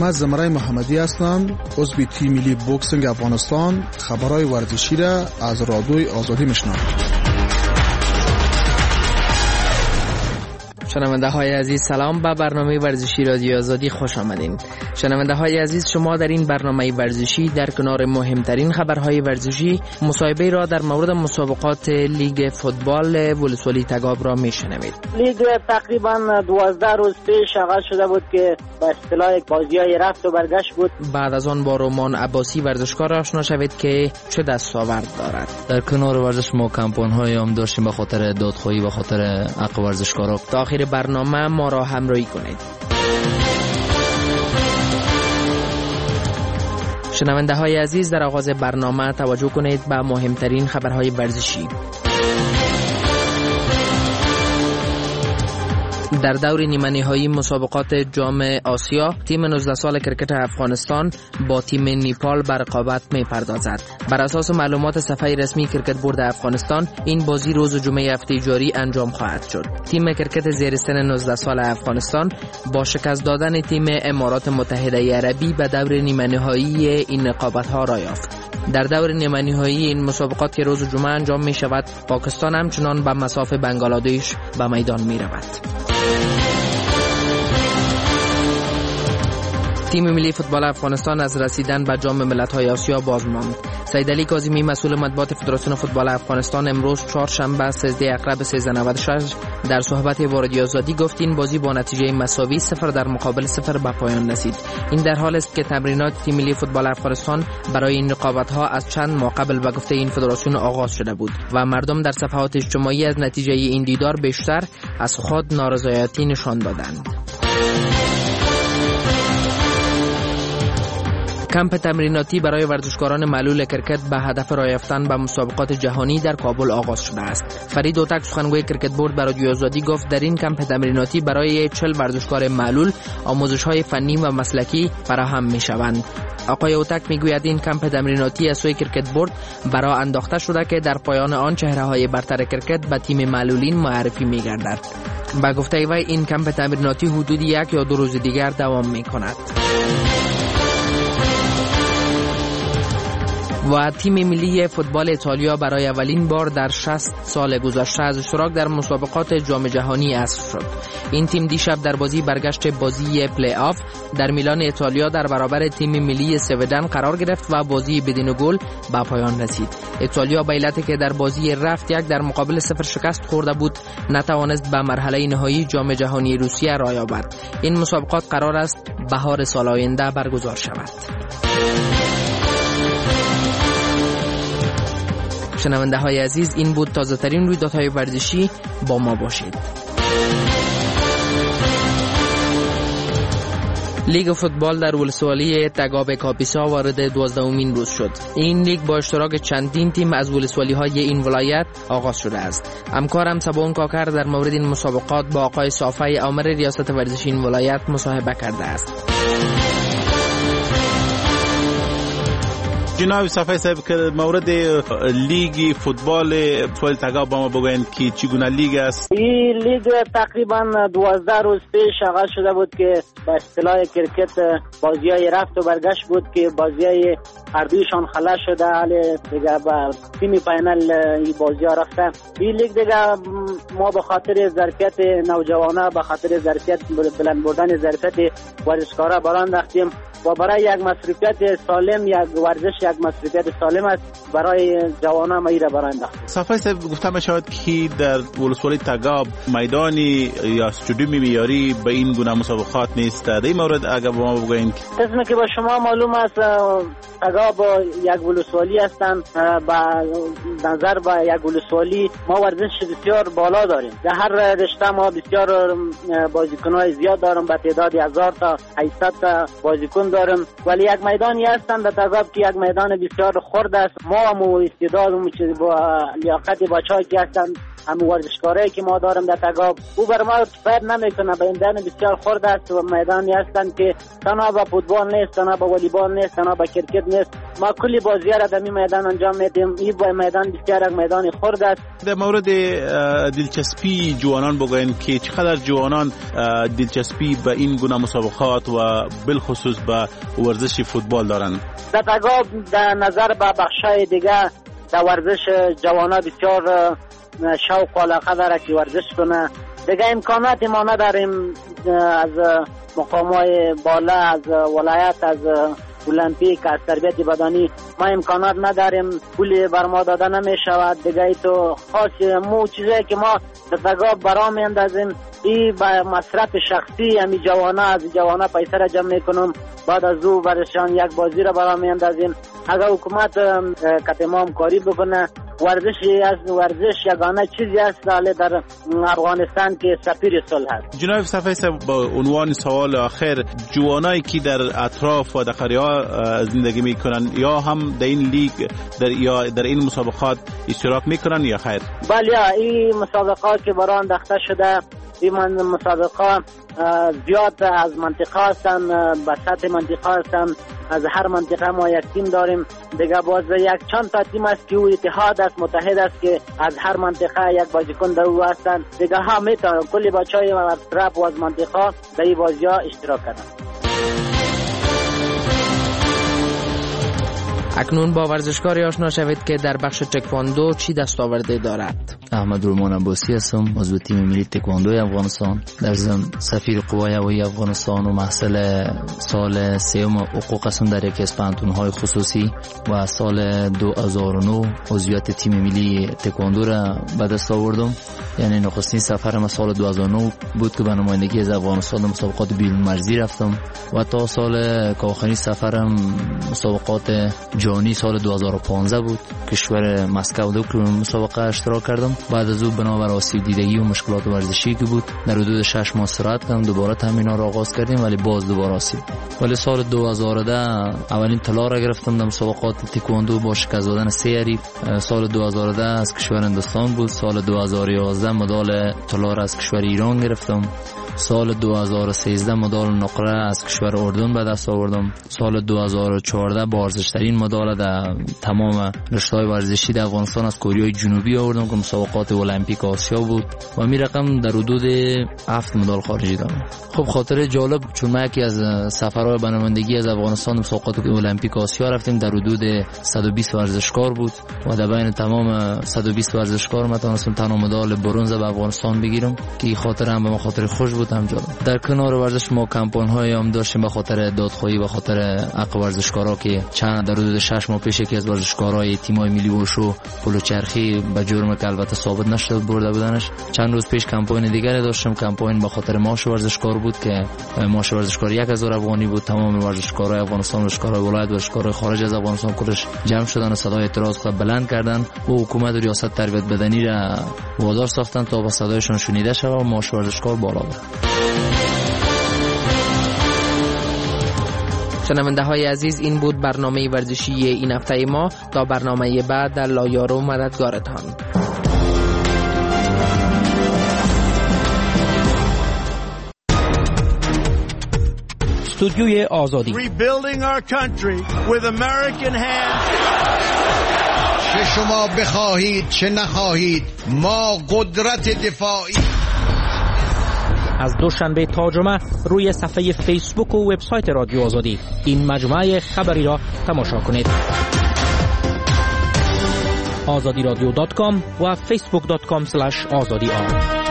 من زمرای محمدی هستم، عضو تیم ملی بوکسینگ افغانستان. خبرهای ورزشی را از رادیوی آزادی میشنوم. شنونده های عزیز، سلام. به برنامه ورزشی رادیو آزادی خوش آمدین. شنونده های عزیز، شما در این برنامه ورزشی در کنار مهمترین خبرهای ورزشی مصاحبه را در مورد مسابقات لیگ فوتبال ولسوالی تگاب را میشنوید. لیگ تقریبا 12 روز پیش آغاز شده بود که به اصطلاح بازی‌های رفت و برگشت بود. بعد از آن با رومان عباسی ورزشکار آشنا شوید که چه دستاورد دارد. در کنار ورزش ما کمپاین‌های هم داشتیم به خاطر دادخواهی، به خاطر حق ورزشکارا. تا آخر برنامه ما را همراهی کنید. شنونده های عزیز، در آغاز برنامه توجه کنید به مهمترین خبرهای ورزشی. در دور نیمه نهایی مسابقات جام آسیا، تیم 19 سال کرکت افغانستان با تیم نیپال به رقابت می‌پردازد. بر اساس معلومات صفحه رسمی کرکت بورد افغانستان، این بازی روز جمعه هفته جاری انجام خواهد شد. تیم کرکت زیر سن 19 سال افغانستان با شکست دادن تیم امارات متحده عربی به دور نیمه نهایی این رقابت‌ها را یافت. در دور نیمه نهایی این مسابقات که روز جمعه انجام می شود، پاکستان همچنان به مساف بنگلادش به میدان می رود. تیم ملی فوتبال افغانستان از رسیدن به جام ملت‌های آسیا باز ماند. سیدعلی کاظمی مسئول مطبوعات فدراسیون فوتبال افغانستان امروز چهارشنبه 13 اکرب 1396 در صحبت با رادیو آزادی گفت این بازی با نتیجه مساوی 0 در مقابل 0 به پایان رسید. این در حالی است که تمرینات تیم ملی فوتبال افغانستان برای این رقابت‌ها از چند ماه قبل به گفته این فدراسیون آغاز شده بود و مردم در صفحات اجتماعی از نتیجه این دیدار بیشتر از خود نارضایتی نشان دادند. کمپ تمریناتی برای ورزشکاران معلول کرکت به هدف راه یافتن به مسابقات جهانی در کابل آغاز شده است. فرید اوتک سخنگوی کرکت بورد به رادیو آزادی گفت در این کمپ تمریناتی برای 40 ورزشکار معلول آموزش‌های فنی و مسلکی فراهم می‌شوند. آقای اوتک میگوید این کمپ تمریناتی از سوی کرکت بورد برای انداخته شده که در پایان آن چهره‌های برتر کرکت به تیم معلولین معرفی می‌گردد. با گفته وی این کمپ تمریناتی حدود 1 یا 2 روز دیگر دوام می‌کند. و تیم ملی فوتبال ایتالیا برای اولین بار در 60 سال گذشته از اشتراک در مسابقات جام جهانی حذف شد. این تیم دیشب در بازی برگشت بازی پلی آف در میلان ایتالیا در برابر تیم ملی سوئدن قرار گرفت و بازی بدون گل به پایان رسید. ایتالیا به علتی که در بازی رفت 1 در مقابل 0 شکست خورده بود، نتوانست به مرحله نهایی جام جهانی روسیه راه یابد. این مسابقات قرار است بهار سال آینده برگزار شود. شنونده های عزیز، این بود تازه ترین رویدادهای ورزشی. با ما باشید. لیگ فوتبال در ولسوالی تگاب کاپیسا وارد 12مین روز شد. این لیگ با اشتراک چندین تیم از ولسوالی های این ولایت آغاز شده است. همکارم سبون کاکر در مورد این مسابقات با آقای صافی آمر ریاست ورزشی این ولایت مصاحبه کرده است. جناب صفحه صاحب که مورد لیگ فوتبال تگاب با ما بگوین که چگونه لیگ است؟ این لیگ تقریبا 12 روز پیش آغاز شده بود که به اصطلاح کرکت بازی‌های رفت و برگشت بود که بازی‌های هر دویشان خلاص شده، حالا دیگه به تیم فاینال این بازی‌ها رفتن. این لیگ دیگه ما به خاطر ظرفیت نوجوانان، به خاطر ظرفیت بلند بردن ظرفیت ورزشکارا برانداختیم و برای یک مصرفیت سالم، یک ورزش یک مصرفیت سالم است برای جوانان ما ایره برانداختیم. صفحه صاحب گفته میشود که در ولسوالی تگاب میدانی یا استادیوم معیاری به این گونه مسابقات نیست. در این مورد اگر با ما بگویید. اسم که با شما معلوم است تگاب یک ولسوالی هستند. با نظر به یک ولسوالی ما ورزش بسیار بالا داریم. در هر رشته ما بسیار بازیکن‌های زیاد داریم، به تعداد 1000 تا 800 تا بازیکن داریم، ولی یک میدانی هستند در تگاب که یک میدان بسیار خرد است. ما هم استعدادم با لیاقت بچه‌ای که هستند همون ورزشکارایی که ما داریم در تگاب او بر ما کفایت نمیکنه. میدان بسیار خرد است و میدانی هستند که تنها به فوتبال نیست، تنها به والیبال نیست، تنها به کرکت نیست، ما کلی بازی‌ها را در این میدان انجام میدیم. این میدان بسیار یک میدان خرد است. در مورد دلچسپی جوانان بگوین که چقدر جوانان دلچسپی به این گونه مسابقات و بالخصوص به ورزش فوتبال دارند؟ در تگاب در نظر به بخشای دیگه در ورزش جوانان بسیار شوق و علاقه داره که ورزش کنه. دیگه امکاناتی ما نداریم از مقامات بالا، از ولایت، از المپیک، از تربیت بدنی ما امکانات نداریم، پولی بر ما داده نمی شود. دیگه تو خاص مو چیزی که ما در تگاب برا می اندازیم ای با مصرف شخصی همی از جوانا پیسه را جمع میکنم، بعد از او برشان یک بازی را برا می اندازیم. اگر حکومت کتمام کاری بکنه ورزش یگانه چیزی است در افغانستان که سفیر صلح است. جناب صفی صاحب با عنوان سوال آخر، جوانایی که در اطراف و در قریه‌ها زندگی میکنن یا هم در این لیگ یا در این مسابقات اشتراک میکنن یا خیر؟ بله، این مسابقات که برای انداخته شده این مسابقه زیاد از منطقه هستن، به سطح منطقه هستن. از هر منطقه ما یک تیم داریم. دیگه باز یک چند تا تیم است که او اتحاد است، متحد است که از هر منطقه یک بازیکن در او هستن. دیگه ها میتونن کلی بچهای از اطراف و از منطقه در این بازی ها اشتراک کنند. اکنون با ورزشکاری آشنا شوید که در بخش تکواندو چی دستاورده دارد. احمد رومان عباسی هستم، عضو تیم ملی تکواندوی افغانستان، در ضمن سفیر قوای هوایی افغانستان و محصل سال سوم حقوق هستم در یکی از پانتون‌های خصوصی و سال 2009 عضویت تیم ملی تکواندو را به دست آوردم. یعنی نخستین سفرم سال 2009 بود که به نمایندگی از افغانستان مسابقات بیرون مرزی رفتم و تا سال که آخرین سفرم مسابقات جهانی سال 2015 بود. کشور مسکو دو مسابقه اشتراک کردم. بعد از او بنابر آسیب دیدگی و مشکلات ورزشی که بود در حدود 6 ماه استراحت کردم، دوباره تمرینات را آغاز کردیم ولی باز دوباره آسیب. ولی سال 2010 اولین طلا را گرفتم در مسابقات تکواندو با شکست دادن 3 حریف. سال 2010 از کشور هندوستان بود. سال 2011 مدال طلا را از کشور ایران گرفتم. سال 2013 مدال نقره از کشور اردن به دست آوردم. سال 2014 با ارزشترین مدال در تمام رشته‌های ورزشی در افغانستان از کره جنوبی آوردم که مسابقات المپیک آسیا بود و می رقم در حدود 7 مدال خارجی دارم. خب خاطر جالب، چون ما یکی از سفرهای بنمایندگی از افغانستان مسابقات المپیک آسیا رفتیم، در حدود 120 ورزشکار بود و در بین تمام 120 ورزشکار ما تونستم تنها مدال برنز به افغانستان بگیرم که خاطر هم به ما خاطر خوش بود. هم جالب. در کنار ورزش ما کمپاین‌هایی هم داشتیم به خاطر دادخواهی و خاطر حق ورزشکارا که چند در حدود 6 ماه پیش یکی از ورزشکارای تیم‌های ملی وشو پلو چرخی به جرم که البته ثابت نشد برده بودنش. چند روز پیش کمپاین دیگری داشتم. کمپاین به خاطر معاش ورزشکار بود که معاش ورزشکار 1000 افغانی بود. تمام ورزشکارای افغانستان، ورزشکارای ولایت، ورزشکارای خارج از افغانستان کلش جمع شدن و صدای اعتراض را بلند کردن و حکومت و ریاست تربیت بدنی را وادار ساختن تا با صدایشان شنیده شود و معاش ورزشکار بالا بره. شنونده های عزیز، این بود برنامه ورزشی این هفته ما. تا برنامه بعد در لایارو مددگارتان. استودیوی آزادی. Rebuilding our country with American hands. چه شما بخواهید چه نخواهید، ما قدرت دفاعی. از دوشنبه تا جمعه روی صفحه فیسبوک و وبسایت رادیو آزادی این مجموعه خبری را تماشا کنید. azadiradyo.com و facebook.com/azadi.